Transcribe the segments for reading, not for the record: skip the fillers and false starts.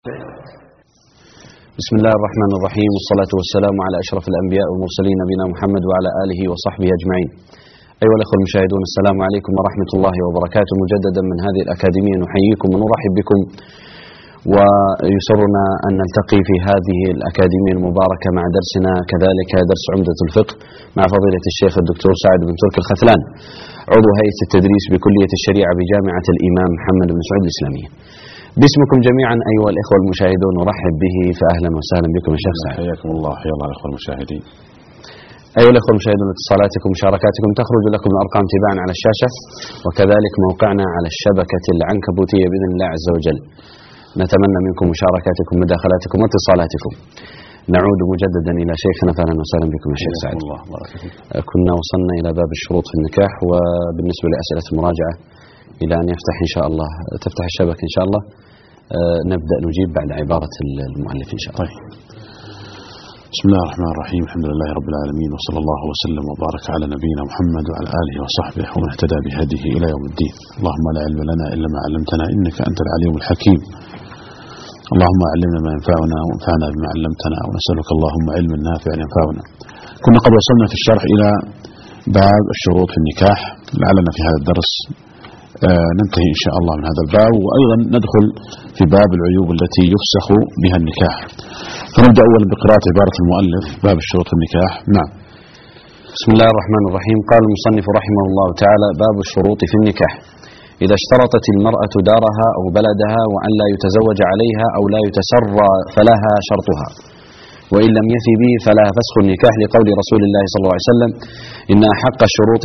بسم الله الرحمن الرحيم، والصلاة والسلام على أشرف الأنبياء والمرسلين نبينا محمد وعلى آله وصحبه أجمعين. أيها الأخوة المشاهدون، السلام عليكم ورحمة الله وبركاته. مجددا من هذه الأكاديمية نحييكم ونرحب بكم، ويسرنا أن نلتقي في هذه الأكاديمية المباركة مع درسنا كذلك درس عمدة الفقه مع فضيلة الشيخ الدكتور سعد بن تركي الختلان، عضو هيئة التدريس بكلية الشريعة بجامعة الإمام محمد بن سعود الإسلامية. باسمكم جميعا أيها الإخوة المشاهدون نرحب به، فأهلا وسهلا بكم يا شيخ سعد. حياكم الله. حيا الله الإخوة المشاهدين. أيها الأخوة المشاهدون، اتصالاتكم ومشاركاتكم تخرج لكم الأرقام تباعا على الشاشة، وكذلك موقعنا على الشبكة العنكبوتية بإذن الله عز وجل. نتمنى منكم مشاركاتكم مداخلاتكم واتصالاتكم. نعود مجددا إلى شيخنا، فأهلا وسهلا بكم يا شيخ سعد. كنا وصلنا إلى باب الشروط في النكاح، وبالنسبة لأسئلة المراجعة إلى أن يفتح إن شاء الله تفتح الشبكة إن شاء الله نبدأ نجيب بعد عبارة المؤلف إن شاء الله. طيب. بسم الله الرحمن الرحيم، الحمد لله رب العالمين، وصلى الله وسلم وبارك على نبينا محمد وعلى آله وصحبه ومن اهتدى بهديه إلى يوم الدين. اللهم لا علم لنا إلا ما علمتنا إنك أنت العليم الحكيم. اللهم علمنا ما ينفعنا وانفعنا بما علمتنا، ونسألك اللهم علما نافعا ينفعنا. كنا قد وصلنا في الشرح إلى باب الشروط في النكاح، لعلنا في هذا الدرس ننتهي إن شاء الله من هذا الباب، وأيضا ندخل في باب العيوب التي يفسخ بها النكاح. فنبدأ أولا بقراءة عبارة المؤلف باب الشروط في النكاح. نعم. بسم الله الرحمن الرحيم. قال المصنف رحمه الله تعالى: باب الشروط في النكاح. إذا اشترطت المرأة دارها أو بلدها وأن لا يتزوج عليها أو لا يتسرى فلها شرطها، وإن لم يفي به فلا فسخ النكاح، لقول رسول الله صلى الله عليه وسلم: إن أحق الشروط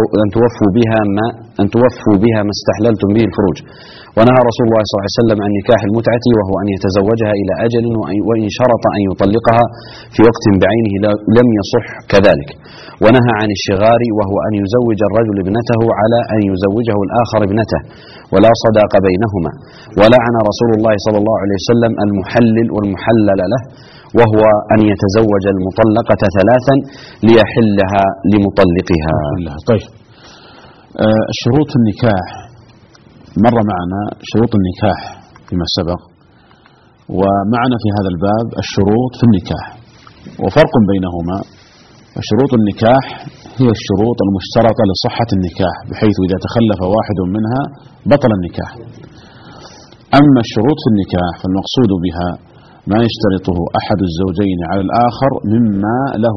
أن توفوا بها ما استحللتم به الفروج. ونهى رسول الله صلى الله عليه وسلم عن نكاح المتعة، وهو أن يتزوجها إلى أجل، وإن شرط أن يطلقها في وقت بعينه لم يصح كذلك. ونهى عن الشغار، وهو أن يزوج الرجل ابنته على أن يزوجه الآخر ابنته، ولا صداق بينهما. ولعن رسول الله صلى الله عليه وسلم المحلل والمحلل له، وهو أن يتزوج المطلقة ثلاثا ليحلها لمطلقها. طيب. الشروط في النكاح مر معنا شروط النكاح فيما سبق، ومعنا في هذا الباب الشروط في النكاح، وفرق بينهما. شروط النكاح هي الشروط المشترطة لصحة النكاح، بحيث إذا تخلف واحد منها بطل النكاح. أما الشروط في النكاح فالمقصود بها ما يشترطه أحد الزوجين على الآخر مما له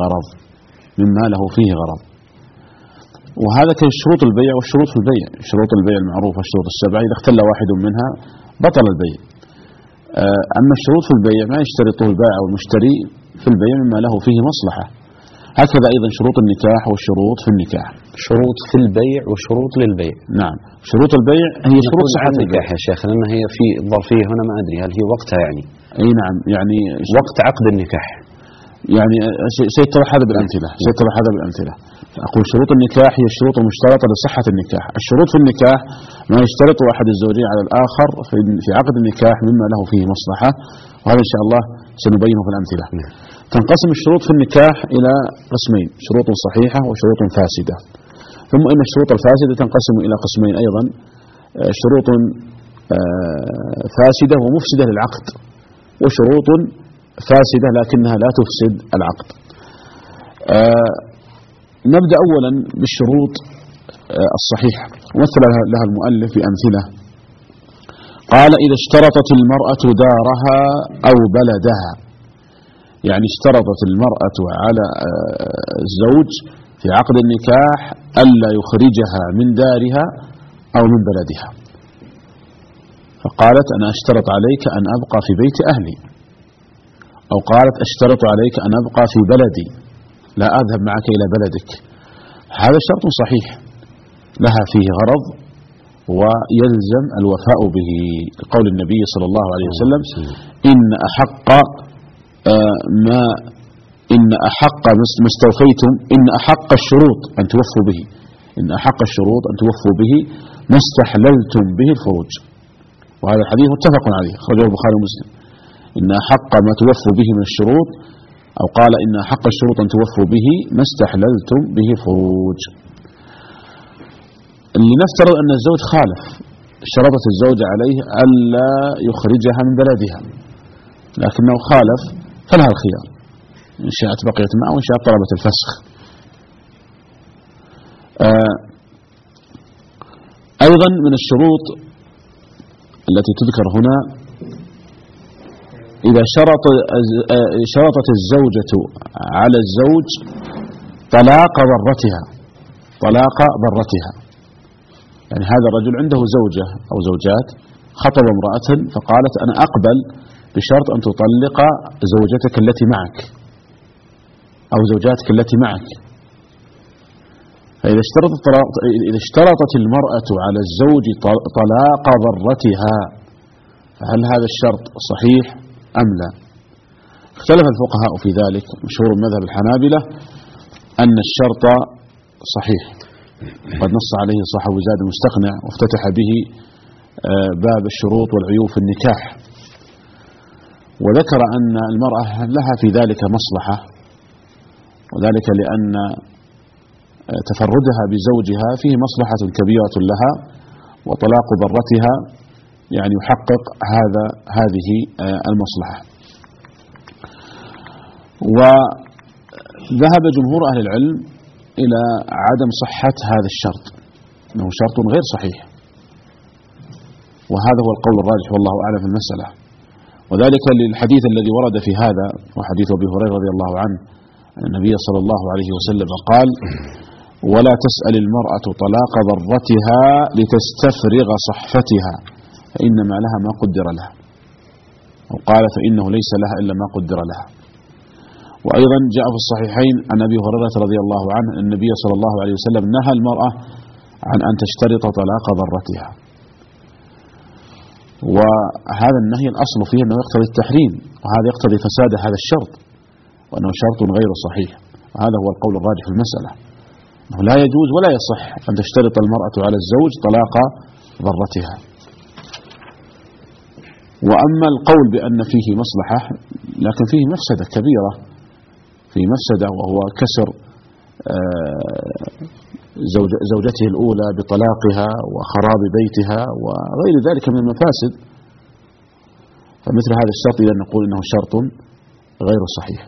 فيه غرض. وهذا كشروط البيع والشروط في البيع. شروط البيع المعروفة الشروط السبعة، إذا اختل واحد منها بطل البيع. أما الشروط في البيع ما يشترطه البائع أو المشتري في البيع مما له فيه مصلحة. هكذا أيضا شروط النكاح والشروط في النكاح. شروط في البيع وشروط للبيع. نعم. شروط البيع هي شروط صحة النكاح يا شيخ، لأن هي في ظرفية هنا ما أدري هل هي وقتها يعني. أي نعم، يعني وقت عقد النكاح. يعني سيتضح هذا بالأمثلة. أقول شروط النكاح هي الشروط المشترطة لصحة النكاح. الشروط في النكاح ما يشترط أحد الزوجين على الآخر في عقد النكاح مما له فيه مصلحة، وهذا إن شاء الله سنبينه في الأمثلة. تنقسم الشروط في النكاح إلى قسمين: شروط صحيحة وشروط فاسدة. ثم إن الشروط الفاسدة تنقسم إلى قسمين أيضا: شروط فاسدة ومفسدة للعقد، وشروط فاسدة لكنها لا تفسد العقد. نبدأ أولا بالشروط الصحيحة، ومثل لها المؤلف بأمثلة. قال: إذا اشترطت المرأة دارها أو بلدها، يعني اشترطت المرأة على الزوج في عقد النكاح ألا يخرجها من دارها أو من بلدها، فقالت: أنا أشترط عليك أن أبقى في بيت أهلي، أو قالت: أشترط عليك أن أبقى في بلدي لا أذهب معك إلى بلدك. هذا شرط صحيح لها فيه غرض ويلزم الوفاء به، لقول النبي صلى الله عليه وسلم: إن أحق ما استوفيتم، إن أحق الشروط أن توفوا به ما استحللتم به الفروج. وهذا الحديث متفق عليه، أخرجه البخاري ومسلم. إن أحق ما توفوا به من الشروط، أو قال: إن أحق الشروط أن توفوا به ما استحللتم به الفروج. لنفترض أن الزوج خالف اشترطت الزوجة عليه ألا يخرجها من بلدها، لكنه خالف فلها الخيار، إن شاءت بقيت معه وإن شاءت طلبت الفسخ. أيضا من الشروط التي تذكر هنا إذا شرطت الزوجة على الزوج طلاق ضرتها، يعني هذا الرجل عنده زوجة أو زوجات، خطب امرأة فقالت أنا أقبل بشرط أن تطلق زوجتك التي معك أو زوجاتك التي معك. فإذا اشترطت المرأة على الزوج طلاق ضرتها فهل هذا الشرط صحيح أم لا؟ اختلف الفقهاء في ذلك. مشهور مذهب الحنابلة أن الشرط صحيح، قد نص عليه صاحب زاد المستقنع وافتتح به باب الشروط والعيوب في النكاح، وذكر أن المرأة لها في ذلك مصلحة، وذلك لأن تفردها بزوجها فيه مصلحة كبيرة لها، وطلاق ضرتها يعني يحقق هذه المصلحة. وذهب جمهور أهل العلم إلى عدم صحة هذا الشرط، أنه شرط غير صحيح، وهذا هو القول الراجح والله أعلم في المسألة. وذلك للحديث الذي ورد في هذا، وحديث أبي هريرة رضي الله عنه أن النبي صلى الله عليه وسلم قال: ولا تسأل المرأة طلاق ضرتها لتستفرغ صحفتها فإنما لها ما قدر لها، وقال فإنه ليس لها إلا ما قدر لها. وأيضا جاء في الصحيحين عن أبي هريرة رضي الله عنه أن النبي صلى الله عليه وسلم نهى المرأة عن أن تشترط طلاق ضرتها، وهذا النهي الأصل فيه أنه يقتضي التحريم، وهذا يقتضي فساد هذا الشرط، وأنه شرط غير صحيح. وهذا هو القول الراجح في المسألة، أنه لا يجوز ولا يصح أن تشترط المرأة على الزوج طلاق ضرتها. وأما القول بأن فيه مصلحة لكن فيه مفسدة كبيرة، فيه مفسدة وهو كسر زوجته الأولى بطلاقها وخراب بيتها وغير ذلك من المفاسد، فمثل هذا الشرط إذا نقول إنه شرط غير صحيح.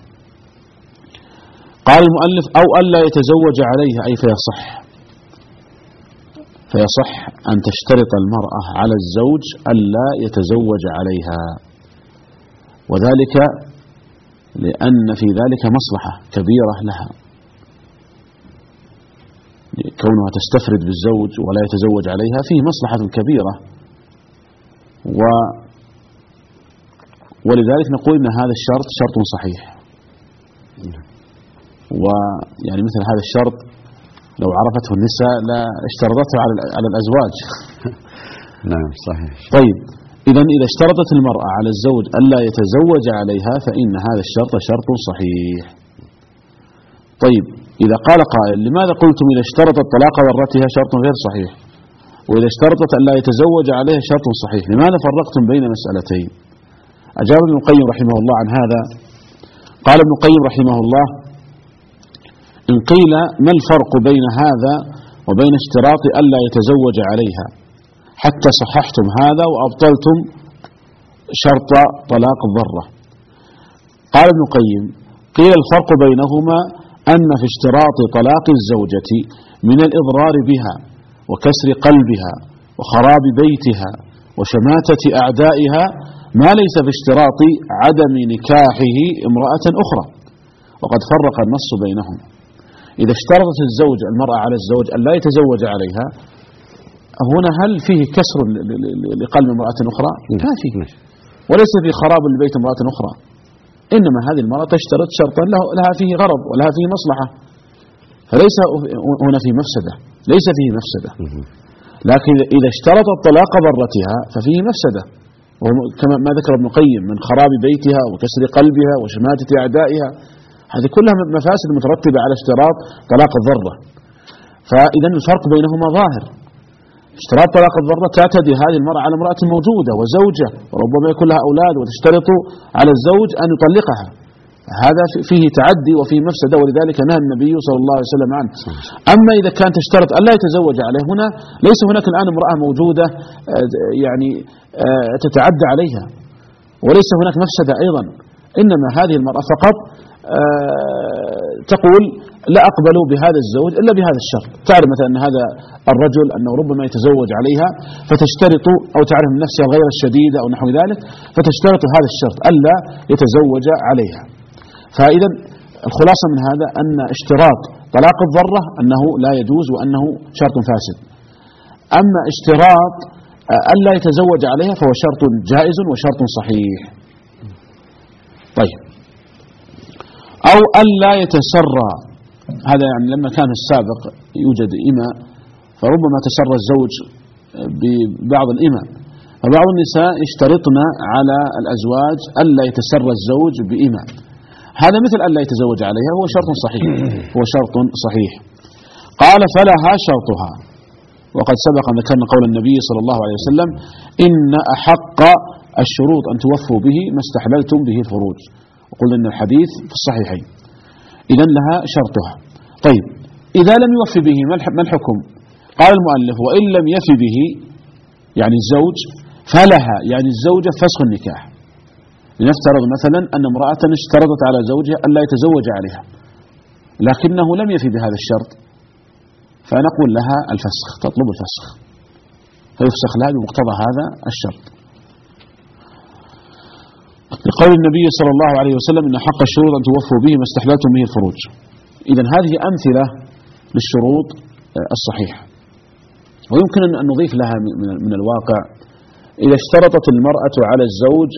قال المؤلف: أو ألا يتزوج عليها، أي فيصح أن تشترط المرأة على الزوج ألا يتزوج عليها، وذلك لأن في ذلك مصلحة كبيرة لها، كونها تستفرد بالزوج ولا يتزوج عليها فيه مصلحة كبيرة، ولذلك نقول إن هذا الشرط شرط صحيح. ويعني مثل هذا الشرط لو عرفته النساء لا اشترطته على الأزواج. نعم صحيح. طيب، إذا اشترطت المرأة على الزوج ألا يتزوج عليها فإن هذا الشرط شرط صحيح. طيب، إذا قال قائل: لماذا قلتم إذا اشترطت طلاق ضرتها شرط غير صحيح، وإذا اشترطت ألا يتزوج عليها شرط صحيح، لماذا فرقتم بين مسألتين؟ أجاب ابن القيم رحمه الله عن هذا. قال ابن القيم رحمه الله: إن قيل ما الفرق بين هذا وبين اشتراط ألا يتزوج عليها حتى صححتم هذا وأبطلتم شرط طلاق الضرة؟ قال ابن القيم: قيل الفرق بينهما أن في اشتراط طلاق الزوجة من الإضرار بها وكسر قلبها وخراب بيتها وشماتة أعدائها ما ليس في اشتراط عدم نكاحه امرأة أخرى، وقد فرق النص بينهما. إذا اشترطت الزوج المرأة على الزوج أن لا يتزوج عليها، هنا هل فيه كسر لقلب امرأة أخرى؟ لا فيه، وليس في خراب لبيت امرأة أخرى، إنما هذه المرأة تشترط شرطا لها فيه غرض ولها فيه مصلحة، فليس هنا فيه مفسدة، ليس فيه مفسدة. لكن إذا اشترطت طلاق ضرتها ففيه مفسدة، كما ما ذكر ابن القيم من خراب بيتها وكسر قلبها وشماتة أعدائها، هذه كلها مفاسد مترتبة على اشتراط طلاق الضرة. فإذا الفرق بينهما ظاهر. اشتراط طلاق الضرة تعتدي هذه المرأة على امرأة موجودة وزوجة وربما يكون لها أولاد، وتشترط على الزوج أن يطلقها، هذا فيه تعدي وفيه مفسدة، ولذلك نهى النبي صلى الله عليه وسلم عنه. أما إذا كان تشترط ألا يتزوج عليه، هنا ليس هناك الآن امرأة موجودة يعني تتعدى عليها، وليس هناك مفسدة أيضا، إنما هذه المرأة فقط تقول لا أقبل بهذا الزوج إلا بهذا الشرط. تعرف مثلا أن هذا الرجل أنه ربما يتزوج عليها فتشترط، أو تعرف من نفسها الغيرة الشديدة أو نحو ذلك فتشترط هذا الشرط ألا يتزوج عليها. فإذا الخلاصة من هذا أن اشتراط طلاق الضرة أنه لا يجوز وأنه شرط فاسد. أما اشتراط ألا يتزوج عليها فهو شرط جائز وشرط صحيح. طيب، أو ألا يتسرى، هذا يعني لما كان السابق يوجد إماء فربما تسرى الزوج ببعض الإماء، فبعض النساء يشترطن على الأزواج ألا يتسرى الزوج بإماء، هذا مثل ألا يتزوج عليها، هو شرط صحيح، هو شرط صحيح. قال فلها شرطها، وقد سبق أن ذكرنا قول النبي صلى الله عليه وسلم إن أحق الشروط أن توفوا به ما استحللتم به الفروج، وقلنا أن الحديث في الصحيحين. إذن لها شرطها. طيب، إذا لم يوفي به ما الحكم؟ قال المؤلف وإن لم يفي به يعني الزوج فلها يعني الزوجة فسخ النكاح. لنفترض مثلا أن امرأة اشترطت على زوجها أن لا يتزوج عليها لكنه لم يفي بهذا الشرط، فنقول لها الفسخ، تطلب الفسخ، فيفسخ لها بمقتضى هذا الشرط، لقول النبي صلى الله عليه وسلم إن حق الشروط أن توفوا به ما استحللتم به الفروج. إذن هذه أمثلة للشروط الصحيحة. ويمكن أن نضيف لها من الواقع، إذا اشترطت المرأة على الزوج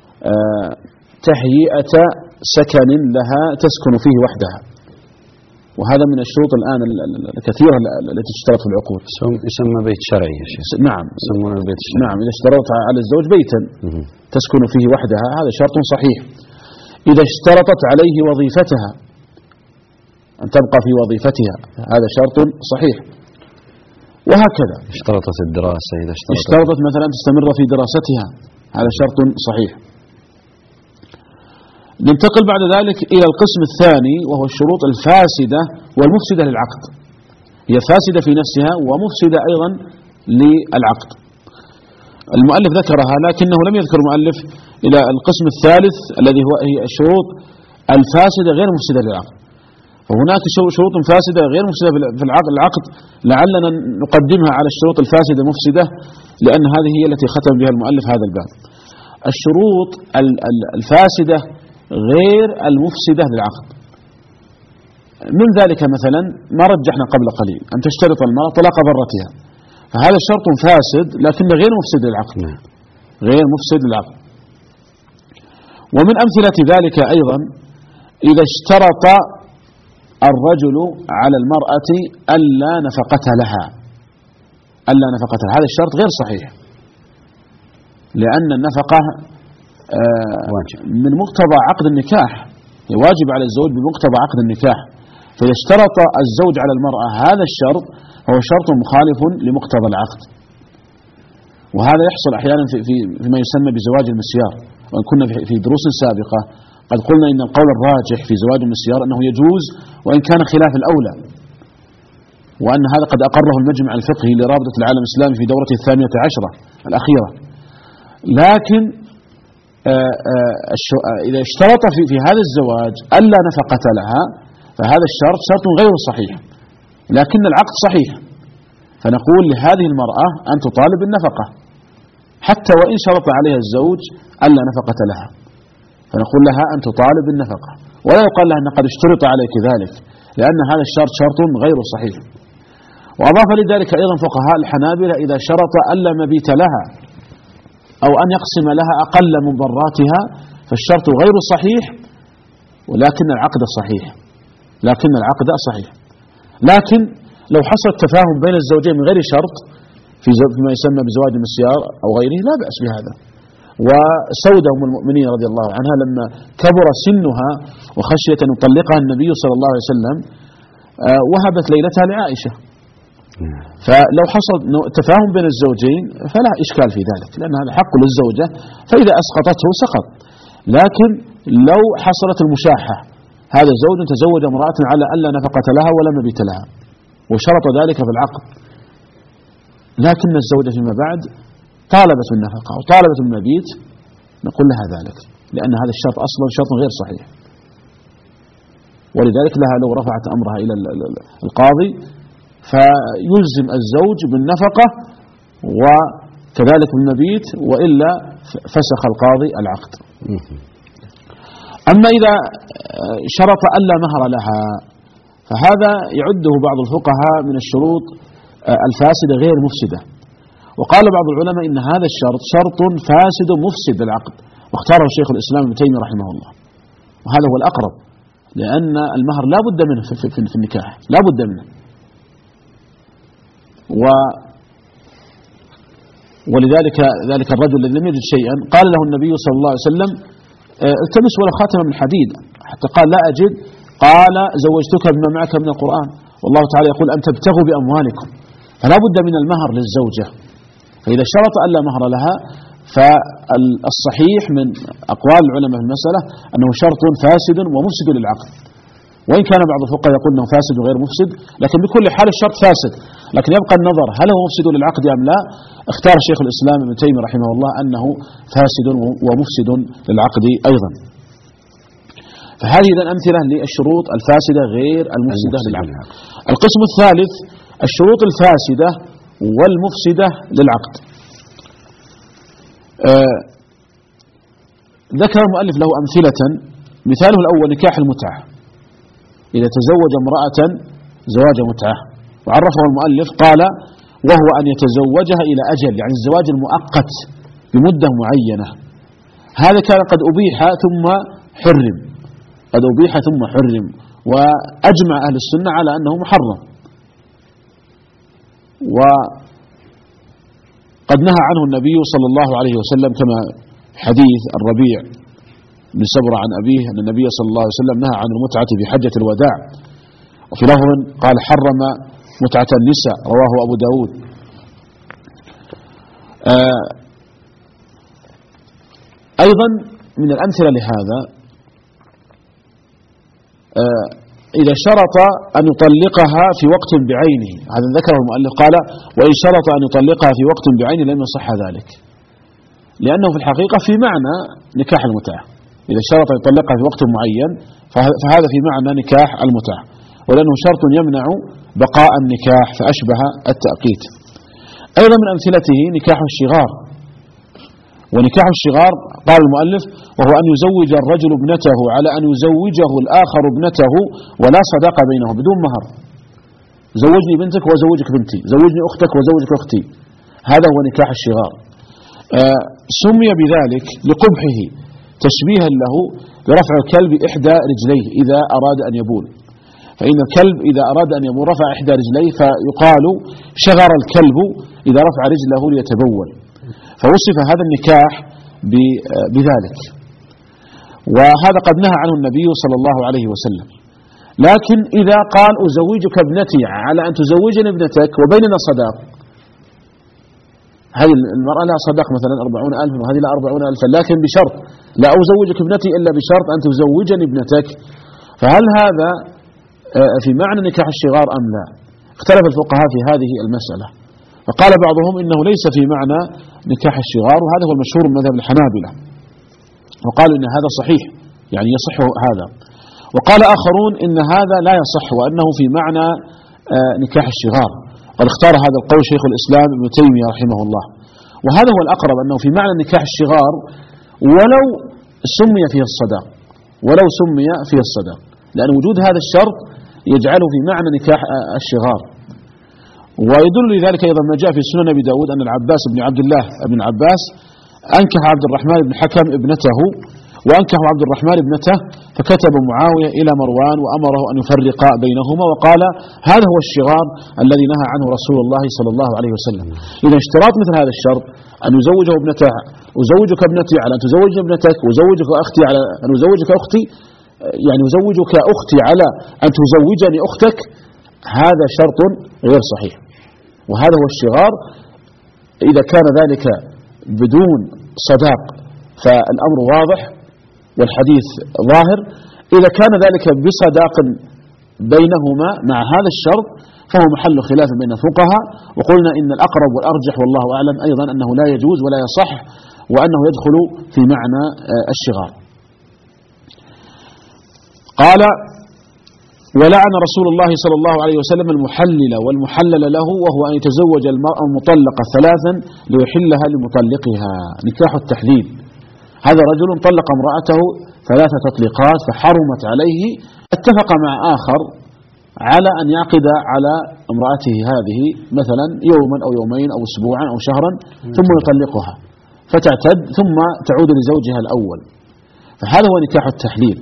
تهيئة سكن لها تسكن فيه وحدها، وهذا من الشروط الآن الكثيرة التي تشترط في العقود، يسمى بيت شرعي يا شيخ. نعم، يسمونه البيت الشرعي. نعم، إذا اشترطت على الزوج بيتا تسكن فيه وحدها هذا شرط صحيح. إذا اشترطت عليه وظيفتها أن تبقى في وظيفتها هذا شرط صحيح، وهكذا. اشترطت الدراسة، إذا اشترطت مثلا تستمر في دراستها هذا شرط صحيح. ننتقل بعد ذلك إلى القسم الثاني وهو الشروط الفاسدة والمفسدة للعقد، هي فاسدة في نفسها ومفسدة أيضا للعقد. المؤلف ذكرها لكنه لم يذكر المؤلف إلى القسم الثالث الذي هي الشروط الفاسدة غير مفسدة للعقد. وهناك شروط فاسدة غير مفسدة في العقد، لعلنا نقدمها على الشروط الفاسدة المفسدة لأن هذه هي التي ختم بها المؤلف هذا الباب. الشروط الفاسدة غير المفسدة للعقد، من ذلك مثلا ما رجحنا قبل قليل أن تشترط المرأة طلاق ضرتها، فهذا شرط فاسد لكنه غير مفسد للعقد، غير مفسد للعقد. ومن أمثلة ذلك أيضا إذا اشترط الرجل على المرأة ألا نفقة لها، ألا نفقة لها، هذا الشرط غير صحيح، لأن النفقة من مقتضى عقد النكاح، واجب على الزوج بمقتضى عقد النكاح، فإذا اشترط الزوج على المرأة هذا الشرط هو شرط مخالف لمقتضى العقد. وهذا يحصل أحيانا فيما يسمى بزواج المسيار، وإن كنا في دروس سابقة قد قلنا إن القول الراجح في زواج المسيار أنه يجوز وإن كان خلاف الأولى، وأن هذا قد أقره المجمع الفقهي لرابطة العالم الإسلامي في دورته 18 الأخيرة. لكن إذا اشترط في هذا الزواج ألا نفقة لها فهذا الشرط شرط غير صحيح، لكن العقد صحيح، فنقول لهذه المرأة أن تطالب بالنفقة حتى وإن شرط عليها الزوج ألا نفقة لها، فنقول لها أن تطالب بالنفقة، ولا يقال لها أن قد اشترط عليك ذلك، لأن هذا الشرط شرط غير صحيح. وأضاف لذلك أيضا فقهاء الحنابلة إذا شرط ألا مبيت لها أو أن يقسم لها أقل مضراتها فالشرط غير صحيح، ولكن العقد صحيح، لكن العقد صحيح. لكن لو حصل تفاهم بين الزوجين من غير شرط فيما يسمى بزواج المسيار أو غيره لا بأس بهذا. وسودة أم المؤمنين رضي الله عنها لما كبر سنها وخشيت أن يطلقها النبي صلى الله عليه وسلم وهبت ليلتها لعائشة، فلو حصل تفاهم بين الزوجين فلا إشكال في ذلك، لأن هذا حق للزوجة، فإذا أسقطته سقط. لكن لو حصلت المشاحة، هذا الزوج تزوج امرأة على أن لا نفقة لها ولا مبيت لها وشرط ذلك في العقد، لكن الزوجة فيما بعد طالبت بالنفقة وطالبت بالمبيت، نقول لها ذلك، لأن هذا الشرط أصلا شرط غير صحيح، ولذلك لها لو رفعت أمرها إلى القاضي فيلزم الزوج بالنفقة وكذلك بالمبيت، وإلا فسخ القاضي العقد. أما إذا شرط ألا مهر لها فهذا يعده بعض الفقهاء من الشروط الفاسدة غير مفسدة، وقال بعض العلماء إن هذا الشرط شرط فاسد مفسد للعقد، واختاره شيخ الإسلام ابن تيمية رحمه الله، وهذا هو الأقرب، لأن المهر لا بد منه في النكاح، لا بد منه. ولذلك ذلك الرجل الذي لم يجد شيئا قال له النبي صلى الله عليه وسلم التمس ولو خاتما من حديد، حتى قال لا أجد، قال زوجتك بما معك من القرآن، والله تعالى يقول أن تبتغوا بأموالكم، فلا بد من المهر للزوجة. فإذا شرط ألا مهر لها فالصحيح من أقوال العلماء في المسألة أنه شرط فاسد ومفسد للعقد، وإن كان بعض الفقهاء يقول أنه فاسد وغير مفسد، لكن بكل حال الشرط فاسد، لكن يبقى النظر هل هو مفسد للعقد أم لا. اختار شيخ الإسلام ابن تيمية رحمه الله أنه فاسد ومفسد للعقد أيضا. فهذه إذن أمثلة للشروط الفاسدة غير المفسدة للعقد. القسم الثالث الشروط الفاسدة والمفسدة للعقد. ذكر المؤلف له أمثلة، مثاله الأول نكاح المتعة، إذا تزوج امرأة زواج متعة، وعرفه المؤلف قال وهو أن يتزوجها إلى أجل، يعني الزواج المؤقت بمدة معينة، هذا كان قد أبيح ثم حرم، قد أبيح ثم حرم، وأجمع أهل السنة على أنه محرم، وقد نهى عنه النبي صلى الله عليه وسلم كما حديث الربيع بن سبرة عن أبيه أن النبي صلى الله عليه وسلم نهى عن المتعة في حجة الوداع، وفي لفظ قال حرم متعة النساء، رواه أبو داود. أيضا من الأمثلة لهذا إذا شرط أن يطلقها في وقت بعينه، هذا ذكره المؤلف قال وإن شرط أن يطلقها في وقت بعينه لم يصح ذلك، لأنه في الحقيقة في معنى نكاح المتعة، إذا شرط أن يطلقها في وقت معين فهذا في معنى نكاح المتعة، ولأنه شرط يمنع بقاء النكاح فأشبه التأقيت. أيضا من أمثلته نكاح الشغار، ونكاح الشغار قال المؤلف وهو أن يزوج الرجل ابنته على أن يزوجه الآخر ابنته ولا صداقة بينهم، بدون مهر، زوجني بنتك وزوجك بنتي، زوجني أختك وزوجك أختي، هذا هو نكاح الشغار. سمي بذلك لقبحه تشبيها له برفع الكلب إحدى رجليه إذا أراد أن يبول، فإن الكلب إذا أراد أن يبول رفع إحدى رجليه، فيقال شغر الكلب إذا رفع رجله ليتبول، فوصف هذا النكاح بذلك، وهذا قد نهى عنه النبي صلى الله عليه وسلم. لكن إذا قال أزوجك ابنتي على أن تزوجني ابنتك وبيننا صداق، هذه المرأة لها صداق مثلا 40,000 وهذه لها 40,000، لكن بشرط لا أزوجك ابنتي إلا بشرط أن تزوجني ابنتك، فهل هذا في معنى نكاح الشغار أم لا؟ اختلف الفقهاء في هذه المسألة، فقال بعضهم إنه ليس في معنى نكاح الشغار، وهذا هو المشهور من مذهب الحنابلة، وقالوا إن هذا صحيح يعني يصح هذا، وقال آخرون إن هذا لا يصح وأنه في معنى نكاح الشغار، قد اختار هذا القول شيخ الإسلام ابن تيمية رحمه الله، وهذا هو الأقرب أنه في معنى نكاح الشغار ولو سمي فيه الصداق، ولو سمي فيه الصداق، لأن وجود هذا الشرط يجعله في معنى نكاح الشغار. ويدل لذلك أيضا ما جاء في سنن أبي داود أن العباس بن عبد الله بن عباس أنكح عبد الرحمن بن حكم ابنته، وأنكح عبد الرحمن ابنته، فكتب معاوية إلى مروان وأمره أن يفرق بينهما، وقال هذا هو الشغار الذي نهى عنه رسول الله صلى الله عليه وسلم. إذا اشتراط مثل هذا الشرط أن يزوجه ابنته، أزوجك ابنتي على أن تزوجني ابنتك، وزوجك أختي على أن أزوجك أختي، يعني أزوجك أختي على أن تزوجني أختك، هذا شرط غير صحيح، وهذا هو الشغار. إذا كان ذلك بدون صداق فالأمر واضح، والحديث ظاهر، إذا كان ذلك بصداق بينهما مع هذا الشرط فهو محل خلاف بين الفقهاء. وقلنا إن الأقرب والأرجح والله أعلم أيضا أنه لا يجوز ولا يصح، وأنه يدخل في معنى الشغار. قال: ولعن رسول الله صلى الله عليه وسلم المحلل والمحلل له، وهو أن يتزوج المرأة المطلقة ثلاثا ليحلها لمطلقها، نكاح التحليل. هذا رجل طلق امرأته 3 تطليقات فحرمت عليه، اتفق مع آخر على أن يعقد على امرأته هذه مثلا يوما أو يومين أو أسبوعا أو شهرا، ثم يطلقها فتعتد ثم تعود لزوجها الأول، فهذا هو نكاح التحليل.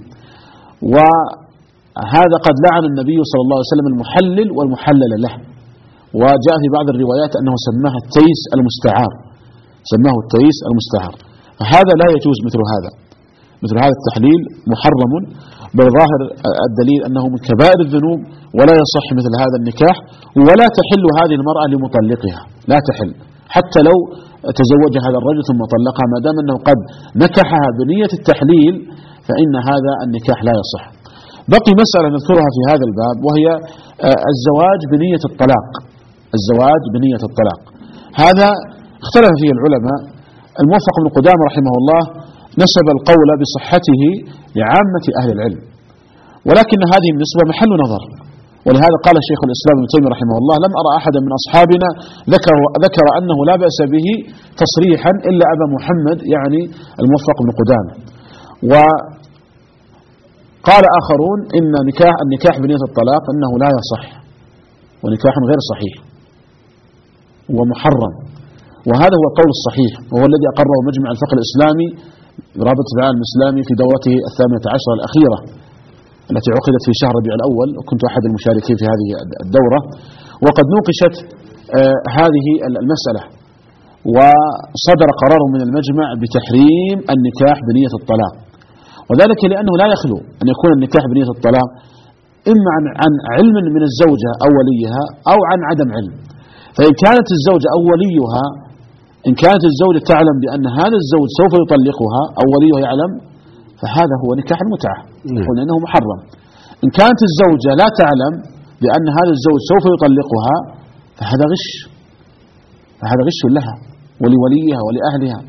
وهذا قد لعن النبي صلى الله عليه وسلم المحلل والمحلل له، وجاء في بعض الروايات أنه سماه التيس المستعار، سماه التيس المستعار. فهذا لا يجوز مثل هذا التحليل محرم، بل ظاهر الدليل أنه من كبائر الذنوب، ولا يصح مثل هذا النكاح. ولا تحل هذه المرأة لمطلقها، لا تحل حتى لو تزوج هذا الرجل ثم طلقها، ما دام أنه قد نكحها بنية التحليل فإن هذا النكاح لا يصح. بقي مسألة نذكرها في هذا الباب، وهي الزواج بنية الطلاق. الزواج بنية الطلاق هذا اختلف فيه العلماء. الموفق بن قدامة رحمه الله نسب القول بصحته لعامة أهل العلم، ولكن هذه النسبة محل نظر. ولهذا قال شيخ الإسلام ابن تيمية رحمه الله: لم أرى أحدا من أصحابنا ذكر أنه لا بأس به تصريحا إلا أبا محمد، يعني الموفق بن قدامة. وقال آخرون إن النكاح بنية الطلاق أنه لا يصح، ونكاح غير صحيح ومحرم. وهذا هو القول الصحيح، وهو الذي أقره مجمع الفقه الإسلامي رابطة العالم الإسلامي في دورته 18 الأخيرة التي عقدت في شهر ربيع الأول، وكنت أحد المشاركين في هذه الدورة. وقد نوقشت هذه المسألة، وصدر قرار من المجمع بتحريم النكاح بنية الطلاق، وذلك لأنه لا يخلو أن يكون النكاح بنية الطلاق إما عن علم من الزوجة أو وليها، أو عن عدم علم. فإن كانت الزوجة أو وليها، إن كانت الزوجة تعلم بأن هذا الزوج سوف يطلقها أو وليها يعلم، فهذا هو نكاح المتعة، قلنا إنه محرم. إن كانت الزوجة لا تعلم بأن هذا الزوج سوف يطلقها، فهذا غش لها ولوليها ولأهلها.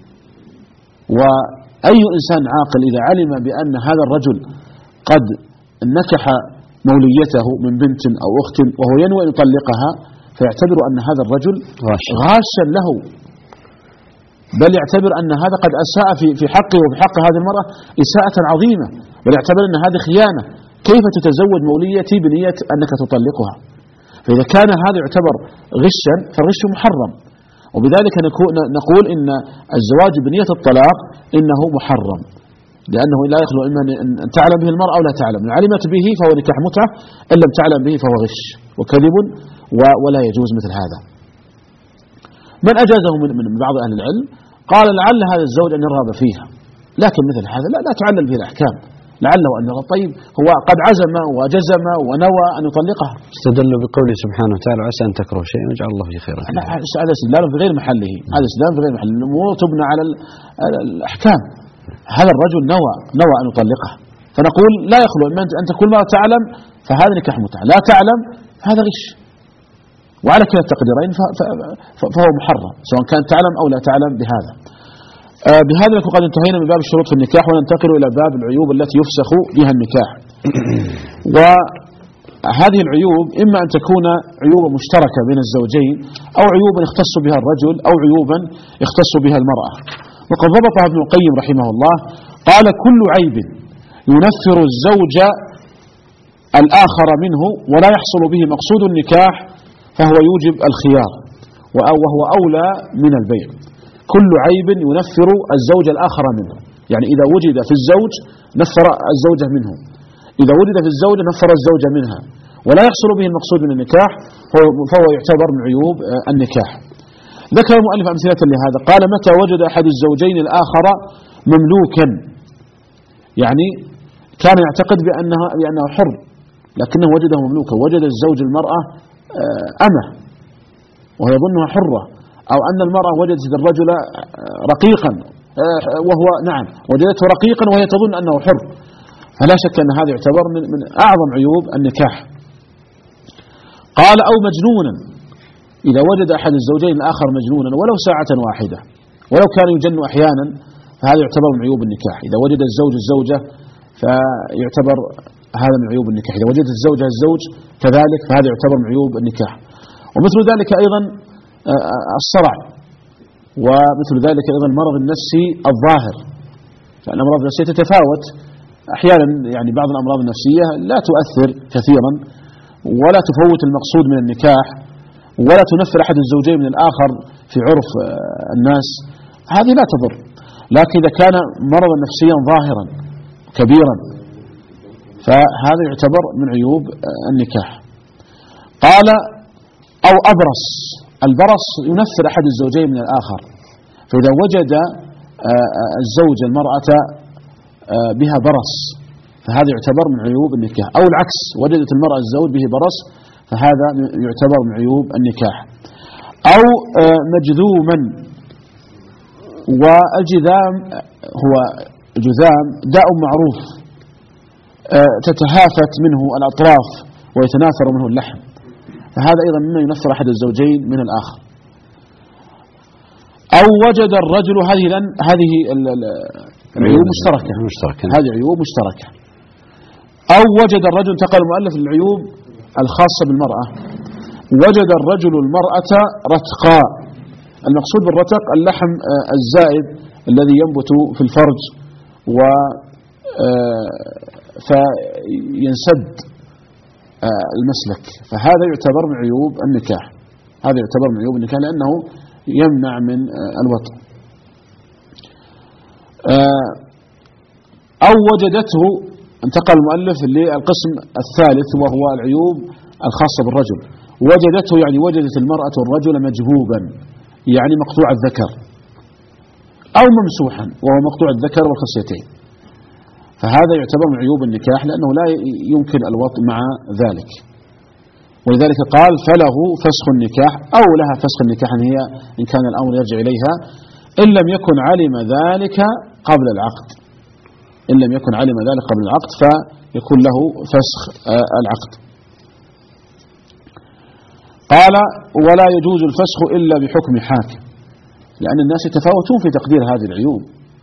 وأي إنسان عاقل إذا علم بأن هذا الرجل قد نكح موليته من بنت أو أخت وهو ينوي أن يطلقها، فيعتبر أن هذا الرجل غاشا له، بل يعتبر أن هذا قد أساء في حقه وفي حق هذه المرأة إساءة عظيمة، بل يعتبر أن هذه خيانة. كيف تتزوج موليتي بنية أنك تطلقها؟ فإذا كان هذا يعتبر غشا فالغش محرم. وبذلك نقول إن الزواج بنية الطلاق إنه محرم، لأنه لا يخلو إما أن تعلم به المرأة أو لا تعلم. إن علمت به فهو نكاح متعة، إن لم تعلم به فهو غش وكذب، ولا يجوز مثل هذا. من أجازه من بعض أهل العلم قال لعل هذا الزوج أن يرغب فيها، لكن مثل هذا لا تعلل به الأحكام، لعله أن يرى طيب هو قد عزم وجزم ونوى أن يطلقها. استدلوا بقوله سبحانه وتعالى: عسى أن تكرهوا شيئا ويجعل الله فيه خيرا. هذا استدلال في غير محله، هذا استدلال في غير محله. الأمور تبنى على الأحكام. هذا الرجل نوى أن يطلقها، فنقول لا يخلو إما أن تكون ما تعلم فهذا نكاح متعة، لا تعلم فهذا غش، وعلى كلا التقديرين فهو محرم سواء كانت تعلم أو لا تعلم بهذا. بهذا نكون قد انتهينا من باب الشروط في النكاح، وننتقل إلى باب العيوب التي يفسخ بها النكاح. وهذه العيوب إما أن تكون عيوبا مشتركة بين الزوجين، أو عيوبا يختص بها الرجل، أو عيوبا يختص بها المرأة. وقد ضبطها ابن القيم رحمه الله، قال: كل عيب ينفر الزوج الآخر منه ولا يحصل به مقصود النكاح فهو يوجب الخيار، وهو أولى من البيع. كل عيب ينفر الزوج الآخر منه، يعني إذا وجد في الزوج نفر الزوجة منه، إذا وجد في الزوجة نفر الزوجة منها، ولا يحصل به المقصود من النكاح فهو يعتبر من عيوب النكاح. ذكر المؤلف أمثلة لهذا، قال: متى وجد أحد الزوجين الآخر مملوكا، يعني كان يعتقد بأنه حر لكنه وجده مملوكا، وجد الزوج المرأة أمة وهو يظنها حرة، أو أن المرأة وجدت الرجل رقيقا وهو نعم وجدته رقيقا وهي تظن أنه حر، فلا شك أن هذا يعتبر من أعظم عيوب النكاح. قال أو مجنونا، إذا وجد أحد الزوجين الآخر مجنونا ولو ساعة واحدة ولو كان يجن أحيانا فهذا يعتبر من عيوب النكاح. إذا وجد الزوج الزوجة فيعتبر هذا من عيوب النكاح، إذا وجدت الزوجة الزوج كذلك فهذا يعتبر من عيوب النكاح. ومثل ذلك أيضا الصرع، ومثل ذلك أيضا المرض النفسي الظاهر، لأن الأمراض النفسية تتفاوت أحيانا، يعني بعض الأمراض النفسية لا تؤثر كثيرا ولا تفوت المقصود من النكاح ولا تنفر أحد الزوجين من الآخر في عرف الناس، هذه لا تضر. لكن إذا كان مرضا نفسيا ظاهرا كبيرا فهذا يعتبر من عيوب النكاح. قال أو أبرص، البرص ينفر أحد الزوجين من الآخر، فإذا وجد الزوج المرأة بها برص فهذا يعتبر من عيوب النكاح، أو العكس وجدت المرأة الزوج به برص فهذا يعتبر من عيوب النكاح. أو مجذوما، والجذام هو الجذام داء معروف تتهافت منه الأطراف ويتناثر منه اللحم، فهذا أيضا مما ينفر أحد الزوجين من الآخر. أو وجد الرجل، هذه العيوب مشتركة، هذه عيوب مشتركة. أو وجد الرجل، انتقل المؤلف للعيوب الخاصة بالمرأة، وجد الرجل المرأة رتقاء، المقصود بالرتق اللحم الزائد الذي ينبت في الفرج فينسد المسلك، فهذا يعتبر من عيوب النكاح، هذا يعتبر من عيوب النكاح لأنه يمنع من الوطء. أو وجدته، انتقل المؤلف للقسم الثالث وهو العيوب الخاصة بالرجل، وجدته يعني وجدت المرأة الرجل مجبوبا يعني مقطوع الذكر، أو ممسوحا وهو مقطوع الذكر والخصيتين، فهذا يعتبر من عيوب النكاح لأنه لا يمكن الوطء مع ذلك. ولذلك قال فله فسخ النكاح أو لها فسخ النكاح، هي إن كان الأمر يرجع إليها إن لم يكن علم ذلك قبل العقد، إن لم يكن علم ذلك قبل العقد فيكون له فسخ العقد. قال ولا يجوز الفسخ إلا بحكم حاكم، لأن الناس يتفاوتون في تقدير هذه العيوب،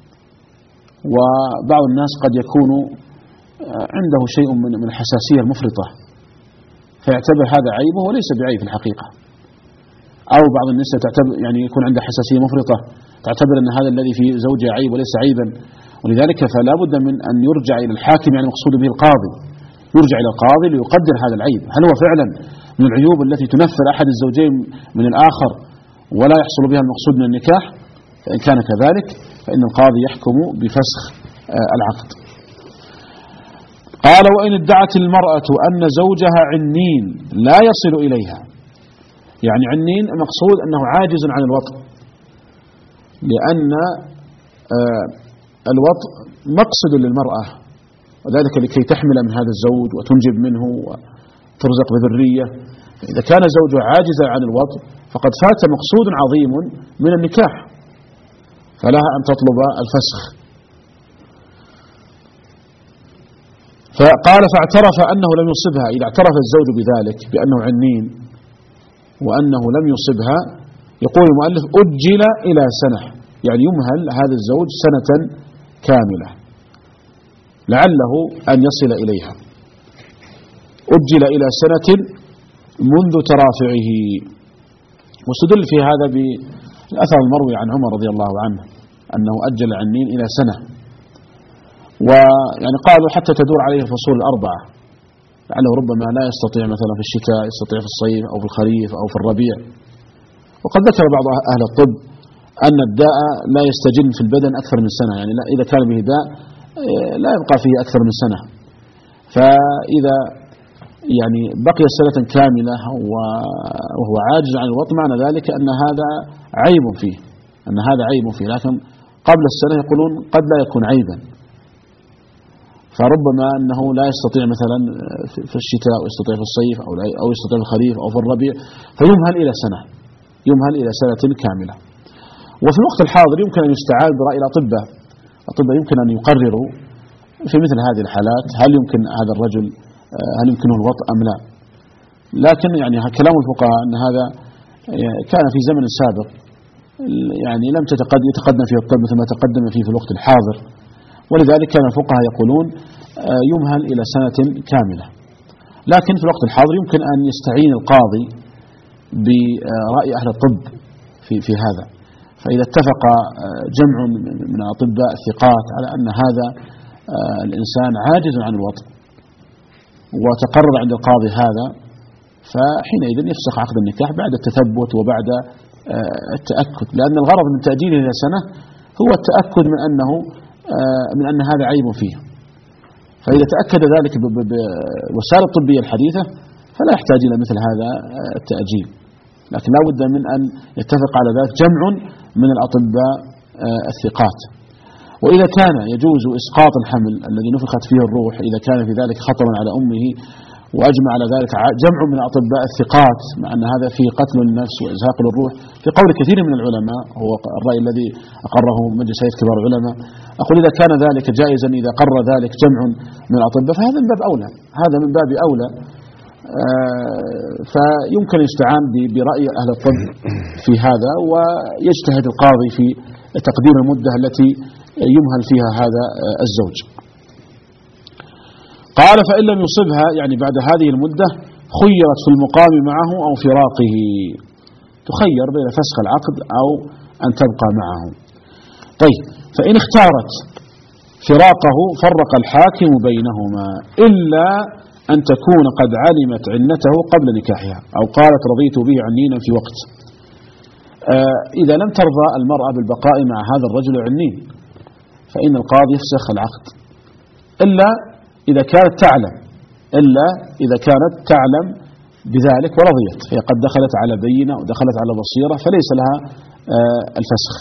وبعض الناس قد يكون عنده شيء من الحساسية المفرطة فيعتبر هذا عيبه وليس بعيب في الحقيقة، أو بعض النساء تعتبر يعني يكون عندها حساسية مفرطة تعتبر أن هذا الذي في زوجها عيب وليس عيبا، ولذلك فلا بد من أن يرجع إلى الحاكم، يعني المقصود به القاضي، يرجع إلى القاضي ليقدر هذا العيب، هل هو فعلا من العيوب التي تنفر أحد الزوجين من الآخر ولا يحصل بها المقصود من النكاح، فإن كان كذلك فإن القاضي يحكم بفسخ العقد. قال وإن ادعت المرأة أن زوجها عنين لا يصل إليها، يعني عنين المقصود أنه عاجز عن الوطء، لأن الوطء مقصد للمرأة، وذلك لكي تحمل من هذا الزوج وتنجب منه وترزق بذرية، إذا كان زوجها عاجزا عن الوطء فقد فات مقصود عظيم من النكاح، فلها أن تطلب الفسخ. فقال فاعترف أنه لم يصبها، إذا اعترف الزوج بذلك بأنه عنين وأنه لم يصبها يقول المؤلف أجل إلى سنة، يعني يمهل هذا الزوج سنة كاملة لعله أن يصل إليها، أجل إلى سنة منذ ترافعه. واستدل في هذا بالأثر المروي عن عمر رضي الله عنه أنه أجل عنين إلى سنة، ويعني قالوا حتى تدور عليه الفصول الأربعة، لعله ربما لا يستطيع مثلا في الشتاء، يستطيع في الصيف أو في الخريف أو في الربيع. وقد ذكر بعض أهل الطب أن الداء لا يستجن في البدن أكثر من سنة، يعني إذا كان به داء لا يبقى فيه أكثر من سنة، فإذا يعني بقي سنة كاملة وهو عاجز عن الوطء معنى ذلك أن هذا عيب فيه، أن هذا عيب فيه، لكن قبل السنة يقولون قد لا يكون عيبا، فربما أنه لا يستطيع مثلا في الشتاء أو يستطيع في الصيف أو يستطيع في الخريف أو في الربيع، فيمهل إلى سنة، يمهل إلى سنة كاملة. وفي الوقت الحاضر يمكن أن يستعان برأي الأطباء يمكن أن يقرروا في مثل هذه الحالات هل يمكن هذا الرجل هل يمكنه الوطء أم لا. لكن يعني كلام الفقهاء أن هذا كان في زمن سابق يعني لم يتقدم فيه الطب مثل ما تقدم فيه في الوقت الحاضر، ولذلك كان الفقهاء يقولون يمهل إلى سنة كاملة. لكن في الوقت الحاضر يمكن أن يستعين القاضي برأي أهل الطب في هذا. فإذا اتفق جمع من الأطباء الثقات على أن هذا الإنسان عاجز عن الوطء وتقرر عند القاضي هذا، فحينئذ يفسخ عقد النكاح بعد التثبت وبعد التأكد، لأن الغرض من تأجيله إلى سنة هو التأكد من أن هذا عيب فيه. فإذا تأكد ذلك بالوسائل الطبية الحديثة فلا يحتاج إلى مثل هذا التأجيل، لكن لا بد من أن يتفق على ذلك جمع من الأطباء الثقات. وإذا كان يجوز إسقاط الحمل الذي نفخت فيه الروح إذا كان في ذلك خطرا على أمه وأجمع على ذلك جمع من الأطباء الثقات، مع أن هذا فيه قتل النفس وإزهاق للروح في قول كثير من العلماء، هو الرأي الذي أقره مجلس هيئة كبار العلماء. أقول إذا كان ذلك جائزا إذا قرر ذلك جمع من الأطباء فهذا من باب أولى، هذا من باب أولى. فيمكن الاستعان برأي أهل الطب في هذا، ويجتهد القاضي في تقدير المدة التي يمهل فيها هذا الزوج. قال فإن لم يصبها يعني بعد هذه المدة خيرت في المقام معه أو فراقه، تخير بين فسخ العقد أو أن تبقى معه. طيب فإن اختارت فراقه فرق الحاكم بينهما إلا أن تكون قد علمت عنته قبل نكاحها أو قالت رضيت به عنينا في وقت. إذا لم ترضى المرأة بالبقاء مع هذا الرجل عنين فإن القاضي يفسخ العقد، إلا إذا كانت تعلم بذلك ورضيت، هي قد دخلت على بينة ودخلت على بصيرة فليس لها الفسخ،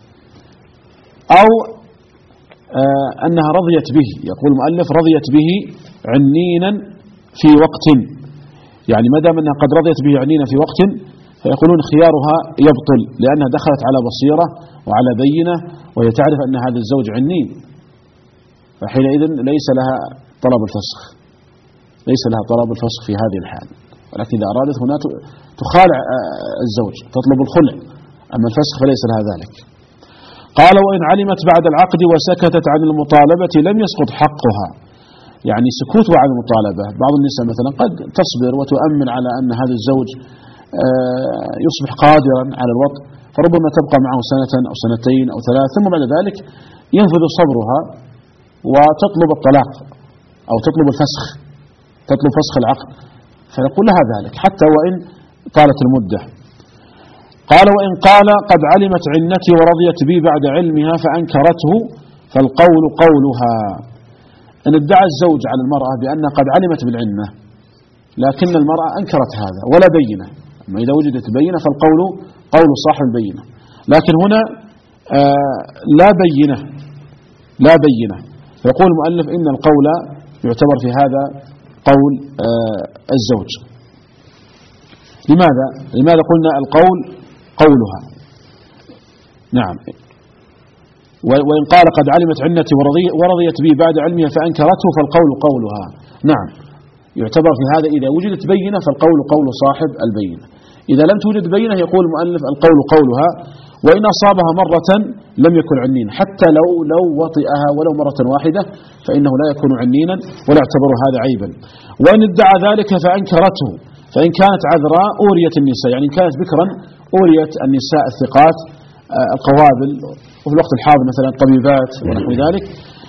أو أنها رضيت به، يقول المؤلف رضيت به عنينا في وقت، يعني ما دام أنها قد رضيت به عنينا في وقت فيقولون خيارها يبطل لأنها دخلت على بصيرة وعلى بينة وهي تعرف أن هذا الزوج عنين، فحينئذ ليس لها طلب الفسخ في هذه الحال. ولكن إذا أرادت هنا تخالع الزوج تطلب الخلع، أما الفسخ فليس لها ذلك. قال وإن علمت بعد العقد وسكتت عن المطالبة لم يسقط حقها، يعني سكوتها عن المطالبة. بعض النساء مثلا قد تصبر وتؤمن على أن هذا الزوج يصبح قادرا على الوطء، فربما تبقى معه سنة أو سنتين أو ثلاث، ثم بعد ذلك ينفذ صبرها وتطلب الطلاق أو تطلب الفسخ، تطلب فسخ العقد، فيقول لها ذلك حتى وإن طالت المدة. قال وإن قال قد علمت عنتي ورضيت بي بعد علمها فأنكرته فالقول قولها. إن ادعى الزوج على المرأة بأن قد علمت بالعنة لكن المرأة أنكرت هذا ولا بينة، أما إذا وجدت بينة فالقول قول صاحب البينة، لكن هنا لا بينة فيقول المؤلف إن القول يعتبر في هذا قول الزوج. لماذا قلنا القول قولها؟ نعم. وإن قال قد علمت عنتي ورضيت بي بعد علمها فأنكرته فالقول قولها. نعم، يعتبر في هذا إذا وجدت بينة فالقول قول صاحب البينة، إذا لم توجد بينة يقول المؤلف القول قولها. وإن أصابها مرة لم يكن عنينا، حتى لو وطئها ولو مرة واحدة فإنه لا يكون عنينا ولا يعتبر هذا عيبا. وإن ادعى ذلك فأنكرته، فإن كانت عذراء أوريت النساء، يعني إن كانت بكرا أوريت النساء الثقات القوابل، وفي الوقت الحاضر مثلا الطبيبات ونحو ذلك،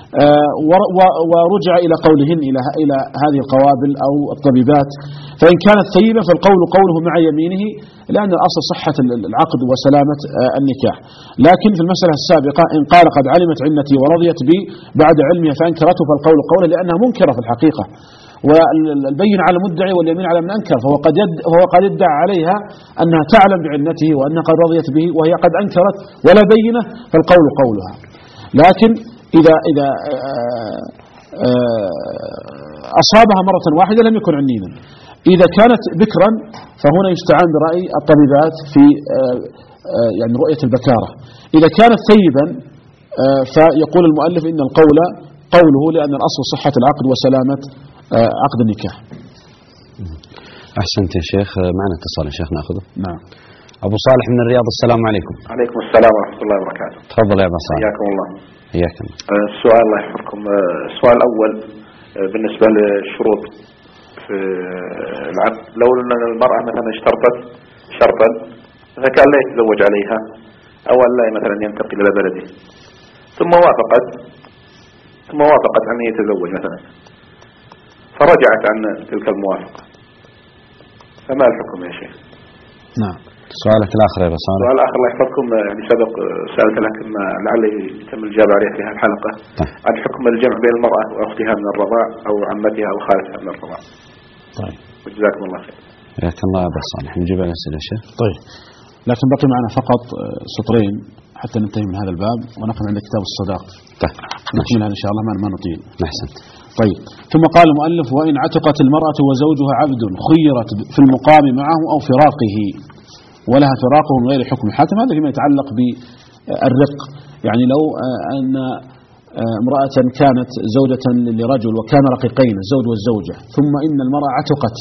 ورجع إلى قولهن إلى هذه القوابل أو الطبيبات. فإن كانت ثيبة فالقول قوله مع يمينه، لأن الأصل صحة العقد وسلامة النكاح. لكن في المسألة السابقة إن قال قد علمت عنتي ورضيت بي بعد علمها فأنكرته فالقول قوله، لأنها منكرة في الحقيقة، والبين على المدعي واليمين على من أنكر، فهو قد ادعى عليها أنها تعلم بعنته وأنها قد رضيت به وهي قد أنكرت ولا بينة، فالقول قولها. لكن إذا أصابها مرة واحدة لم يكن عنينا. إذا كانت بكرا فهنا يستعان برأي الطبيبات في يعني رؤية البكارة. إذا كانت ثيبا فيقول المؤلف إن القول قوله، لأن الأصل صحة العقد وسلامة عقد النكاح. أحسنت يا شيخ. معنا اتصال يا شيخ نأخذه. نعم. أبو صالح من الرياض، السلام عليكم. عليكم السلام ورحمة الله وبركاته. تفضل يا أبو صالح. حياكم الله. حياكم. السؤال الله يحفظكم. السؤال الأول بالنسبة للشروط في العقد، لو أن المرأة مثلا اشترطت شرطا فكان لا يتزوج عليها أو لا مثلا ينتقل إلى بلده، ثم وافقت أن يتزوج مثلا، فرجعت عن تلك الموافقة، فما الحكم يا شيخ؟ نعم. سؤالك الآخر يا أبو صالح. السؤال الآخر الله يحفظكم، يعني سبق سألت لكن لعل يتم الإجابة عليه في هذه الحلقة، عن حكم الجمع بين المرأة وأختها من الرضاع أو عمتها أو خالتها من الرضاع. طيب. وجزاكم الله خير. حياك الله يا أبو صالح. نجيب على الأسئلة يا شيخ. طيب. لكن بقي معنا فقط سطرين حتى ننتهي من هذا الباب ونقف عند كتاب الصداق. طيب. نكمل هذا إن شاء الله ما نطيل. أحسنت. طيب. ثم قال المؤلف: وإن عتقت المرأة وزوجها عبد خيرت في المقام معه أو فراقه ولها فراقه من غير حكم حاتم. هذا فيما يتعلق بالرق. يعني لو أن امرأة كانت زوجة لرجل وكان رقيقين الزوج والزوجة، ثم إن المرأة عتقت،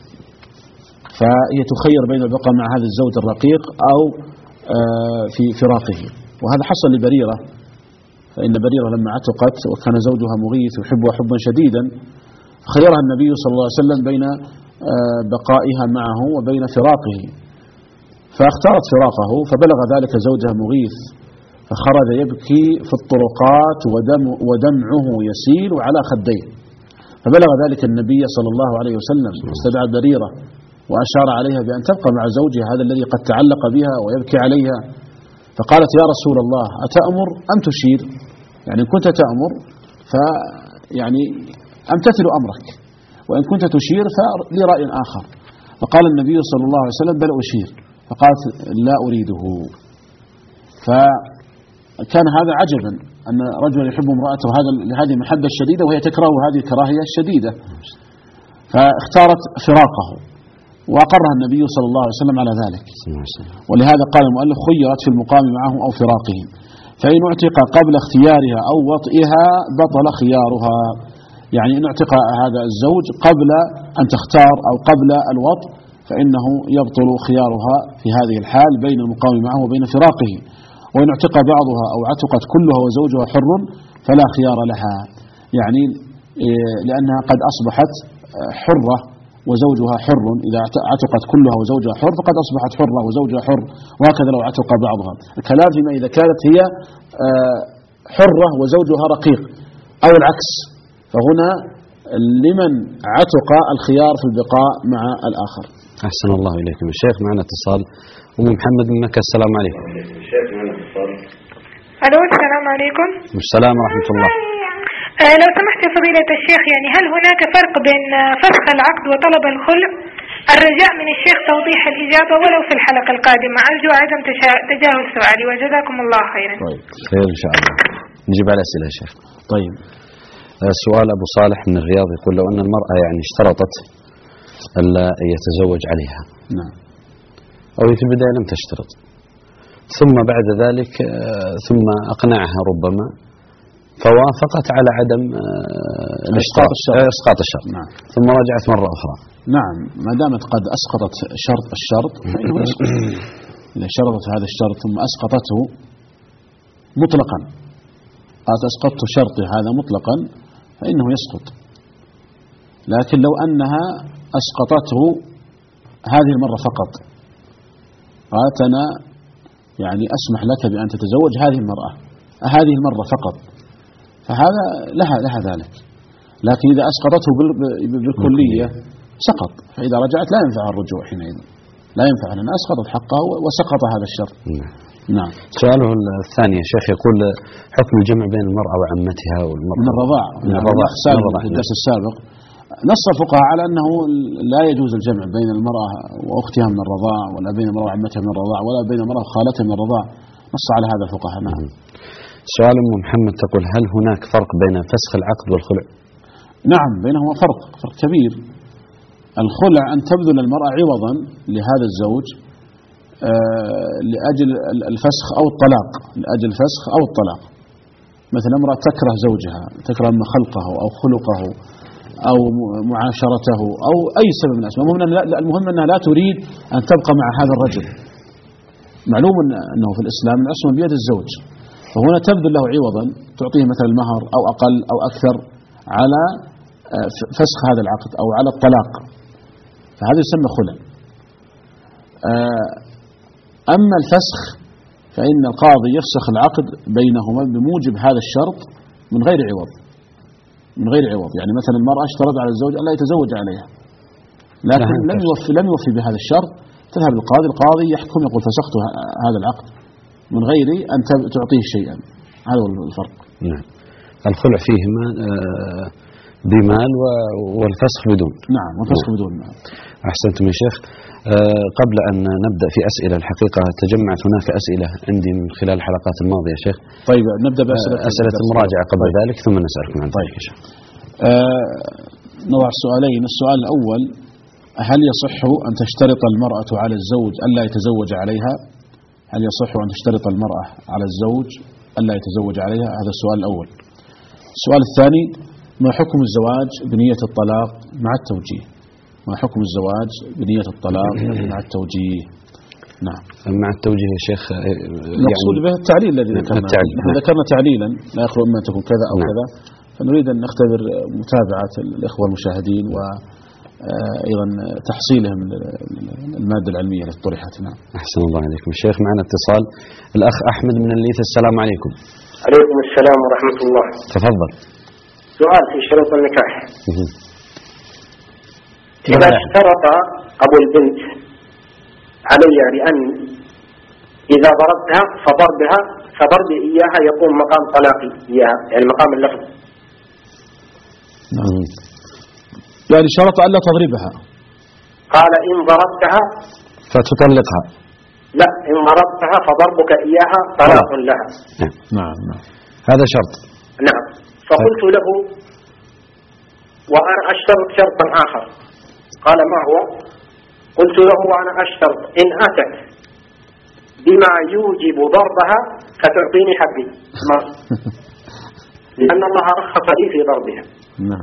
فهي تخير بين البقاء مع هذا الزوج الرقيق أو في فراقه. وهذا حصل لبريرة، فإن بريرة لما عتقت وكان زوجها مغيث يحبها حبا شديدا، خيرها النبي صلى الله عليه وسلم بين بقائها معه وبين فراقه، فاختارت فراقه، فبلغ ذلك زوجها مغيث فخرج يبكي في الطرقات ودمعه يسيل على خديه، فبلغ ذلك النبي صلى الله عليه وسلم، استدعى بريرة وأشار عليها بأن تبقى مع زوجها هذا الذي قد تعلق بها ويبكي عليها، فقالت: يا رسول الله أتأمر أم تشير؟ يعني إن كنت تأمر فيعني أمتثل أمرك، وإن كنت تشير فلي رأي آخر. فقال النبي صلى الله عليه وسلم: بل أشير. فقالت: لا أريده. فكان هذا عجبا أن رجل يحب امرأته لهذه المحبة الشديدة وهي تكره هذه الكراهية الشديدة، فاختارت فراقه وأقرها النبي صلى الله عليه وسلم على ذلك. ولهذا قال المؤلف: خيرت في المقام معه أو فراقه، فإن اعتق قبل اختيارها أو وطئها بطل خيارها. يعني إن اعتق هذا الزوج قبل أن تختار أو قبل الوطء فإنه يبطل خيارها في هذه الحال بين المقام معه وبين فراقه. وإن اعتق بعضها أو عتقت كلها وزوجها حر فلا خيار لها، يعني لأنها قد أصبحت حرة وزوجها حر. إذا عتقت كلها وزوجها حر فقد أصبحت حرة وزوجها حر، وهكذا لو عتق بعضها. الكلام فيما إذا كانت هي حرة وزوجها رقيق أو العكس، فهنا لمن عتق الخيار في البقاء مع الآخر. أحسن الله إليكم يا شيخ. معنا اتصال أم محمد من مكة، السلام عليكم. ألو السلام عليكم. السلام ورحمة الله. لو سمحت يا فضيلة الشيخ، يعني هل هناك فرق بين فسخ العقد وطلب الخلع؟ الرجاء من الشيخ توضيح الإجابة ولو في الحلقة القادمة، أرجو عدم تجاهل سؤالي وجزاكم الله خيرا. طيب خير إن شاء الله. نجيب على أسئلة يا شيخ. طيب. سؤال أبو صالح من الرياض يقول: لو أن المرأة يعني اشترطت ألا يتزوج عليها، نعم، أو في البداية لم تشترط، ثم بعد ذلك ثم أقنعها ربما فوافقت على عدم إسقاط الشرط، نعم، ثم رجعت مرة أخرى. نعم، ما دامت قد أسقطت الشرط فإنه يسقط. إذا شرطت هذا الشرط ثم أسقطته مطلقا، قالت أسقطت شرطي هذا مطلقا، فإنه يسقط. لكن لو أنها أسقطته هذه المرة فقط، قالت أنا يعني أسمح لك بأن تتزوج هذه المرأة هذه المرة فقط، فهذا لها ذلك. لكن إذا أسقطته بالكلية سقط، فإذا رجعت لا ينفع الرجوع حينئذ، لا ينفع، لأن أسقطت حقه وسقط هذا الشرط. نعم. سؤاله الثاني يا شيخ يقول: حكم الجمع بين المرأة وعمتها والمرأة من الرضاع. في الدرس السابق نص الفقهاء على أنه لا يجوز الجمع بين المرأة وأختها من الرضاع، ولا بين المرأة وعمتها من الرضاع، ولا بين المرأة وخالتها من الرضاع. نص على هذا الفقهاء. نعم. سؤال أم محمد تقول: هل هناك فرق بين فسخ العقد والخلع؟ نعم، بينهما فرق كبير. الخلع أن تبذل المرأة عوضا لهذا الزوج لأجل الفسخ أو الطلاق، لأجل الفسخ أو الطلاق. مثلا امرأة تكره زوجها، تكره خلقه أو خلقه أو معاشرته أو أي سبب من الأسباب، المهم أنها لا تريد أن تبقى مع هذا الرجل. معلوم أنه في الإسلام العصمة بيد الزوج، فهنا تبذل له عوضا، تعطيه مثلا المهر أو أقل أو أكثر على فسخ هذا العقد أو على الطلاق، فهذا يسمى خلع. أما الفسخ فإن القاضي يفسخ العقد بينهما بموجب هذا الشرط من غير عوض، من غير عوض. يعني مثلا المرأة اشترط على الزوج ألا يتزوج عليها، لكن لم يوفي بهذا الشرط، تذهب للقاضي، القاضي يحكم يقول فسخت هذا العقد من غير أن تعطيه شيئا. هذا هو الفرق. نعم. الخلع فيهما بمال والفسخ بدون. نعم، والفسخ بدون مال. أحسنتم يا شيخ. قبل أن نبدأ في أسئلة، الحقيقة تجمعت هناك أسئلة عندي من خلال الحلقات الماضية يا شيخ. طيب نبدأ بأسئلة المراجعة قبل ذلك ثم نسألكم عن ذلك يا شيخ. نضع السؤالين. السؤال الأول: هل يصح أن تشترط المرأة على الزوج ألا يتزوج عليها؟ هل يصح أن تشترط المرأة على الزوج ألا يتزوج عليها؟ هذا السؤال الأول. السؤال الثاني: ما حكم الزواج بنية الطلاق مع التوجيه؟ ما حكم الزواج بنية الطلاق مع التوجيه؟ نعم. مع التوجيه يا شيخ نقصد به التعليل الذي ذكرنا. نحن ذكرنا تعليلا لا يخلو إما أن تكون كذا أو كذا، فنريد أن نختبر متابعة الإخوة المشاهدين وأيضا تحصيلهم المادة العلمية التي طرحت. نعم. أحسن الله عليكم الشيخ. معنا اتصال الأخ أحمد من الليث. السلام عليكم. عليكم السلام ورحمة الله. تفضل. سؤال في شروط النكاح. إذا اشترط أبو البنت علي بأن إذا ضربتها فضربي إياها يقوم مقام طلاقي إياها، يعني مقام اللفظ. نعم. يعني شرط ألا تضربها. قال إن ضربتها فتطلقها. لا، إن ضربتها فضربك إياها طلاق لها. نعم. هذا شرط. نعم. فقلت له وأنا أشترط شرطا آخر. قال ما هو؟ قلت له وأنا أشترط إن أتت بما يوجب ضربها فتعطيني حقي، لأن الله رخص لي في ضربها. نعم.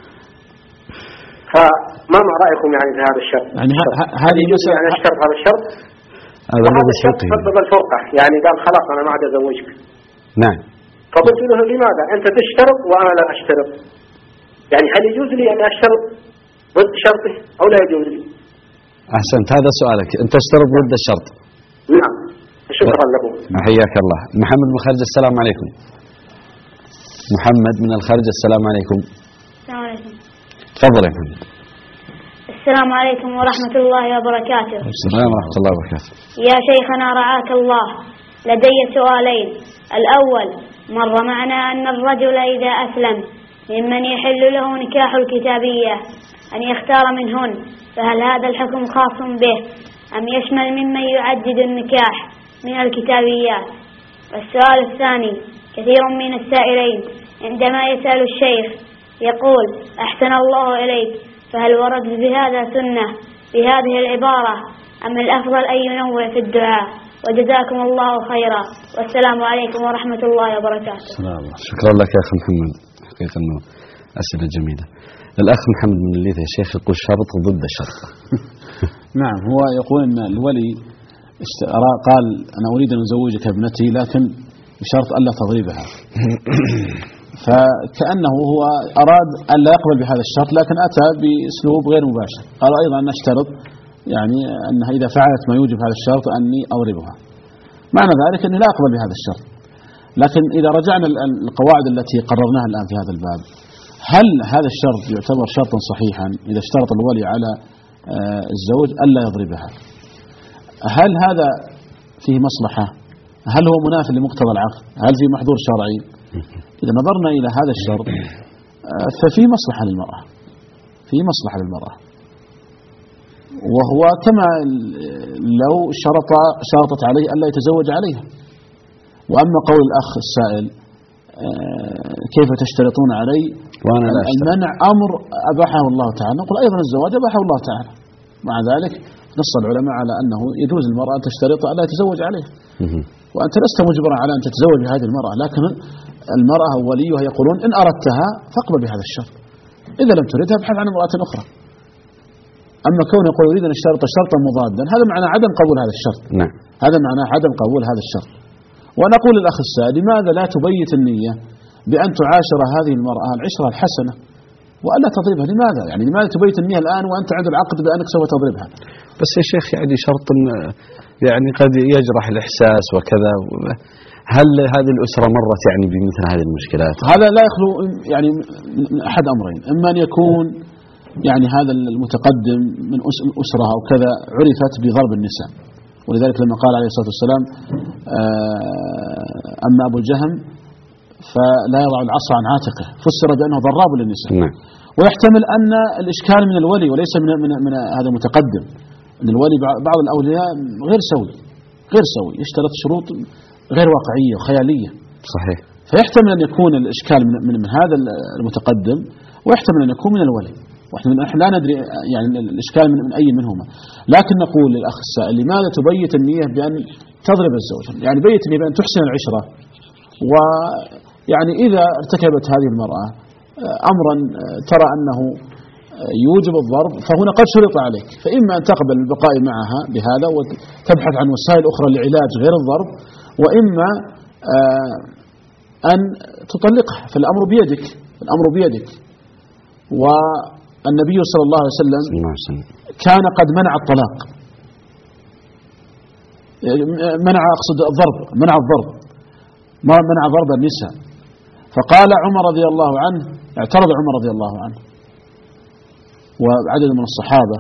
فما رأيكم يعني في هذا الشرط؟ يعني هذه مسألة يعني أشترط هذا الشرط. هذا الشرط سبب الفرقة، يعني قال خلاص أنا ما عاد أزوجك. نعم. فقلت له لماذا أنت تشترط وأنا لا أشترط؟ يعني هل يجوز لي أن أشترط ضد شرطه أو لا يجوز لي؟ أحسنت، هذا سؤالك، أنت تشترط ضد الشرط. نعم. شكرا لكم. حياك الله. محمد من الخارج. السلام عليكم. محمد من الخارج. السلام عليكم. السلام عليكم. تفضل يا محمد. السلام عليكم ورحمة الله وبركاته. السلام ورحمة الله وبركاته. يا شيخنا رعاك الله، لدي سؤالين. الأول: مر معنا أن الرجل إذا أسلم ممن يحل له نكاح الكتابية أن يختار منهن، فهل هذا الحكم خاص به أم يشمل ممن يعدد النكاح من الكتابيات؟ والسؤال الثاني: كثير من السائلين عندما يسأل الشيخ يقول أحسن الله إليك، فهل ورد بهذا سنة بهذه العبارة أم الأفضل أن ينوع في الدعاء؟ وجزاكم الله خيرا، والسلام عليكم ورحمة الله وبركاته. شكرا لك يا أخي محمد، حقيقة أنه أسئلة جميلة. الأخ محمد من الليث يا شيخ يقول شرط ضد شرط. نعم، هو يقول أن الولي قال أنا أريد أن أزوجك ابنتي لكن بشرط ألا تضربها، فكأنه هو أراد أن لا يقبل بهذا الشرط، لكن أتى بأسلوب غير مباشر. قال أيضا أن أشترط يعني أنها إذا فعلت ما يوجب هذا الشرط أني أضربها. معنى ذلك أني لا أقبل بهذا الشرط. لكن إذا رجعنا القواعد التي قررناها الآن في هذا الباب، هل هذا الشرط يعتبر شرطا صحيحا إذا اشترط الولي على الزوج ألا يضربها؟ هل هذا فيه مصلحة؟ هل هو منافي لمقتضى العقد؟ هل في محظور شرعي؟ إذا نظرنا إلى هذا الشرط ففي مصلحة للمرأة، في مصلحة للمرأة، وهو كما لو شرطت عليه ألا يتزوج عليها. وأما قول الأخ السائل كيف تشترطون علي وأنا لا أشترط، المنع أمر أباحه الله تعالى، نقول أيضا الزواج أباحه الله تعالى، مع ذلك نص العلماء على أنه يجوز للمرأة أن تشترط ألا يتزوج عليها، وأنت لست مجبرا على أن تتزوج بهذه المرأة، لكن المرأة ووليها يقولون إن أردتها فاقبل بهذا الشرط، إذا لم تردها ابحث عن امرأة أخرى. أما كون يقول يريد أن يشترط شرطا مضادا هذا معنى عدم قبول هذا الشرط. نعم. هذا معنى عدم قبول هذا الشرط. ونقول للأخ السائل لماذا لا تبيت النية بأن تعاشر هذه المرأة العشرة الحسنة وألا تضربها؟ لماذا؟ يعني لماذا تبيت النية الآن وأنت عند العقد بأنك سوف تضربها؟ بس يا شيخ يعني شرط يعني قد يجرح الإحساس وكذا. هل هذه الأسرة مرت يعني بمثل هذه المشكلات؟ هذا لا يخلو يعني من أحد أمرين، إما أن يكون يعني هذا المتقدم من أسرة أو كذا عرفت بضرب النساء، ولذلك لما قال عليه الصلاة والسلام أما أبو الجهم فلا يضع العصا عن عاتقه، فسر بأنه ضراب للنساء. نعم. ويحتمل أن الإشكال من الولي وليس من هذا المتقدم، أن الولي بعض الأولياء غير سوي يشترط شروط غير واقعية وخيالية. صحيح. فيحتمل أن يكون الإشكال من هذا المتقدم، ويحتمل أن يكون من الولي، ونحن لا ندري يعني الإشكال من أي منهما. لكن نقول للأخ السائل لماذا تبيت النية بأن تضرب الزوج؟ يعني بيت النية بأن تحسن العشرة، ويعني إذا ارتكبت هذه المرأة أمرا ترى أنه يوجب الضرب فهنا قد شرط عليك، فإما أن تقبل البقاء معها بهذا وتبحث عن وسائل أخرى لعلاج غير الضرب، وإما أن تطلقها، فالأمر بيدك. والنبي صلى الله عليه وسلم كان قد منع الطلاق، أقصد الضرب، منع ضرب النساء. فقال عمر رضي الله عنه، اعترض عمر رضي الله عنه وعدد من الصحابة،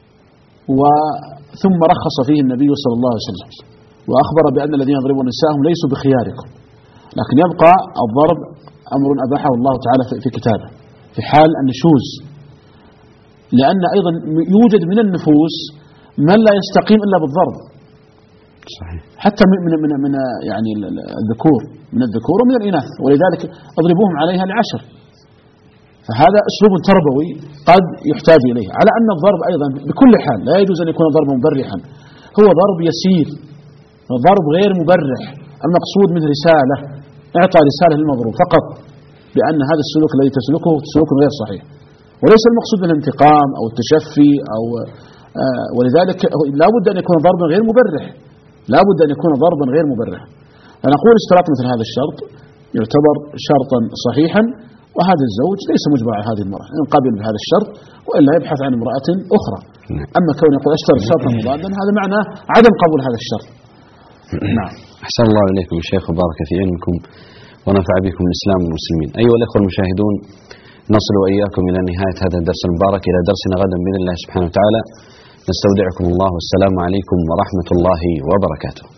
ثم رخص فيه النبي صلى الله عليه وسلم وأخبر بأن الذين يضربون نساءهم ليسوا بخياركم، لكن يبقى الضرب أمر أباحه الله تعالى في كتابه في حال النشوز، لأن أيضا يوجد من النفوس من لا يستقيم إلا بالضرب. صحيح. حتى من يعني الذكور ومن الإناث، ولذلك اضربوهم عليها ل10. فهذا أسلوب تربوي قد يحتاج إليه، على أن الضرب أيضا بكل حال لا يجوز أن يكون ضربا مبرحا، هو ضرب يسير، ضرب غير مبرح. المقصود من رسالة، إعطاء رسالة للمضروب فقط بأن هذا السلوك الذي تسلكه سلوك غير صحيح، وليس المقصود من الانتقام أو التشفي ولذلك لا بد أن يكون ضربا غير مبرح، فنقول اشتراط مثل هذا الشرط يعتبر شرطا صحيحا، وهذا الزوج ليس مجبر على هذه المرأة إن قبل بهذا الشرط، وإلا يبحث عن امرأة أخرى. أما كون يقول اشترط شرطا مضادا هذا معناه عدم قبول هذا الشرط. نعم. أحسن الله إليكم يا شيخ وبارك في علمكم ونفع بكم الإسلام والمسلمين. أيها الأخوة المشاهدون، نصل وإياكم إلى نهاية هذا الدرس المبارك، إلى درسنا غدا بإذن الله سبحانه وتعالى. نستودعكم الله والسلام عليكم ورحمة الله وبركاته.